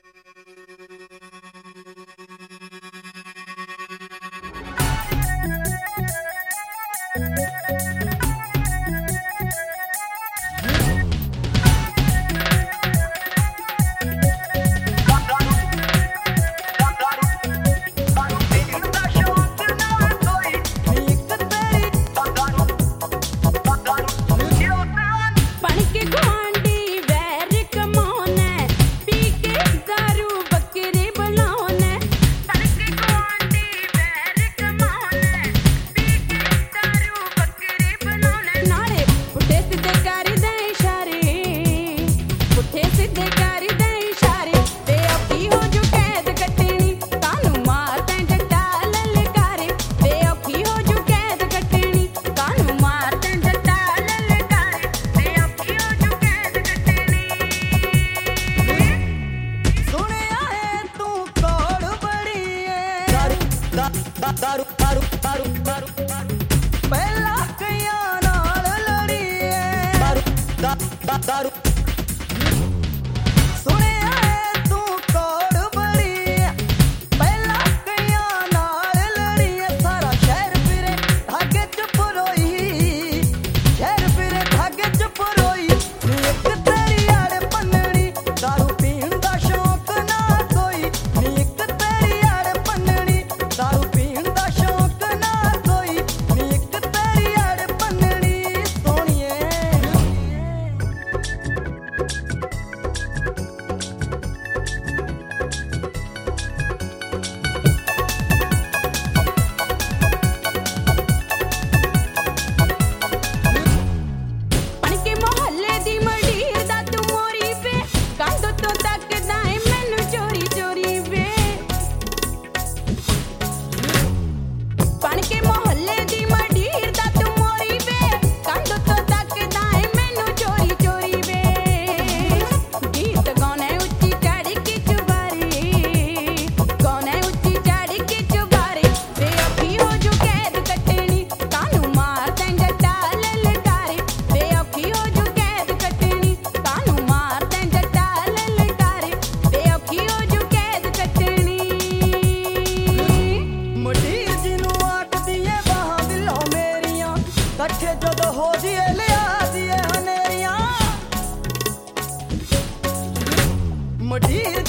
दारू दारू दारू दारू पहला कईया नाल लड़ीए दारू दारू सुने तू कोड़ बड़ी पहला कईया नाल लड़ीए सारा शहर फिरे धागे च परोई शहर फिरे धागे च परोई एक तेरी आड़ पन्नड़ी दारू पीण दा शौक ना कोई एक तेरी आड़ पन्नड़ी दारू पीण दा शौक ना कोई एक तेरी आड़ पन्नड़ी सोनिए पणके मोहल्ले दी मंडीर दा तू मोरी वे कंध तो तकदा है मैनू चोरी चोरी वे पणके मोहल्ले दी मंडीर दा तू मोरी वे कंध तो तकदा है मैनू चोरी चोरी वे गीत गाने उच्ची चढ़ के चुबारी गाने उच्ची चढ़ के चुबारी वे अखी हो जो कैद कटनी कानू मार देंगे टाल ललकारी वे अखी हो जो कैद कटनी कानू मार देंगे टाल ललकारी वे अखी हो जो कैद कटनी मुटीर जिनू आखदिए बाहां दिलों मेरियां कट्ठे जदों हो जिए लिया दिए हनेरियां मुटीर